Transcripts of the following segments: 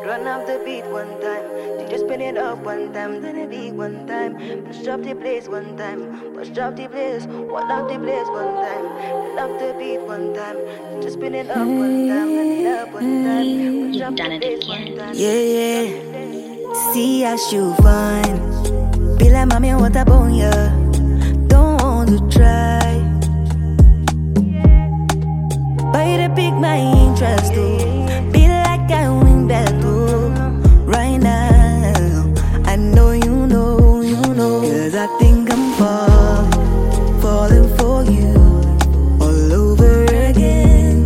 Run up the beat one time, then just spin it up one time, then a beat one time. Push up the place one time, push up the place, one up the place one time. Run up the beat one time, then just spin it up one time, run it up one time. Push up the place one time. Yeah, yeah. See how you fine. Be like mommy, what up on ya? Don't want to try. But you pick my interest too. Be like I win that too. Right now, I know you know, you know. Cause I think I'm falling for you all over again.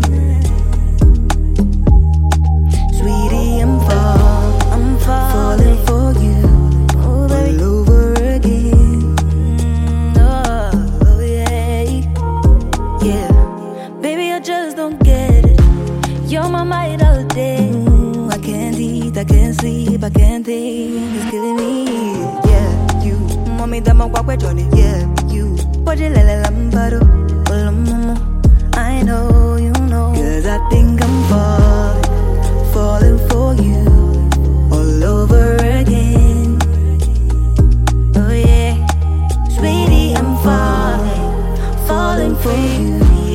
Sweetie, I'm falling for you all over again. Oh, yeah, yeah. Baby, I just don't get it. You're my mind all day. I can't eat, I can't sleep, I can't think. It's killing me. Yeah, you. Mommy, that my walk with Johnny. Yeah, you. But you let lambado. I know, you know. Cause I think I'm falling for you all over again. Oh yeah. Sweetie, I'm falling for you.